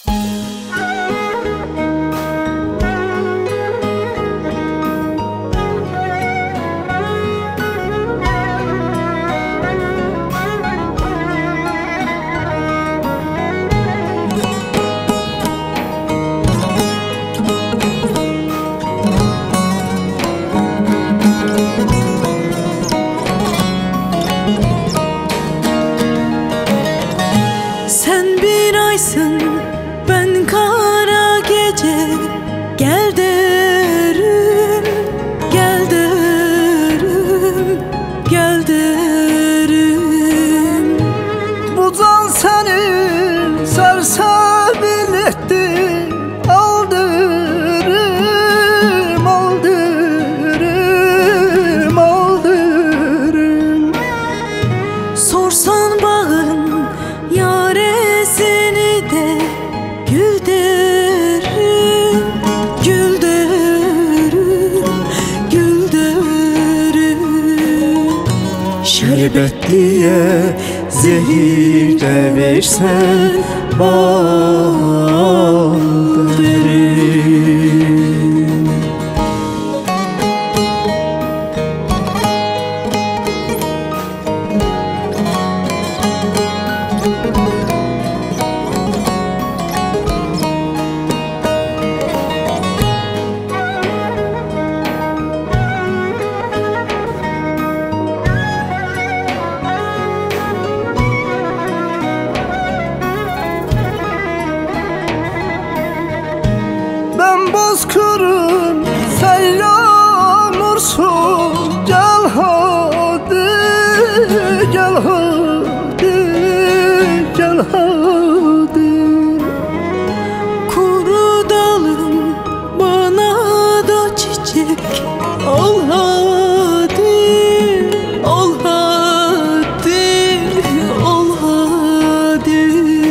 Ben kara gece, gel derim, gel derim, gel derim. Bu can seni sersebil etti, aldırım, aldırım, aldırım. Sorsan bağın yaresini de gül derim, gül derim, gül derim. Şerbetliye zehir de versen bal derim. Ben bozkırım, sen yağmursun. Gel hadi, gel hadi, gel hadi. Kuru dalım bana da çiçek ol hadi, ol hadi, ol hadi.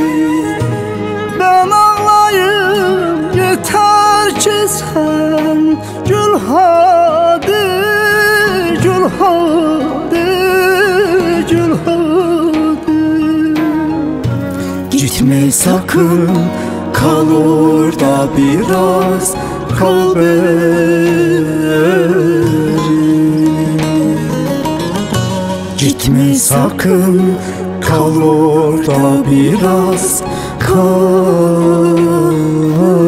Ben ağlayayım yeter ki sen gül hadi, gül hadi, gül hadi. Gitme sakın, kal orada biraz, kal benim. Gitme sakın, kal orada biraz, kal.